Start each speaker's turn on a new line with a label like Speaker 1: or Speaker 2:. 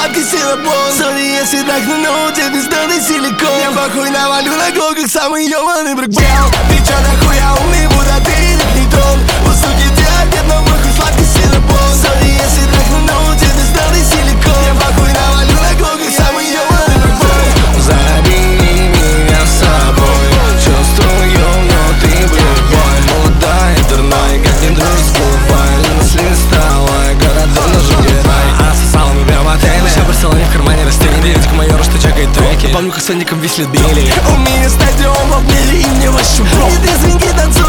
Speaker 1: сладкий сиропон. Сори, если так, но тебе бездонный силикон. Я похуй навалю на гол, как самый ёбаный брыкбел. Ты чё нахуя умный, будто ты нейтron. У суки диабет, но мой хуй сладкий сиропон. Сори, если так, но тебе бездонный силикон. Я похуй навалю на гол, как самый ёбаный брыкбел.
Speaker 2: Забери меня с собой, чувствую внутри блюбой. Молодая, дурной, как не дружишь с глупой. Мысли стала, город давно жует рай. Отсосала мы прям в отеле, все барселоне в кармане растение. Девочка майора, что чекает треки. Помню, как с Соником висли били.
Speaker 1: У меня стадион в обмеле, и мне вообще бро. И ты свинги танцуют.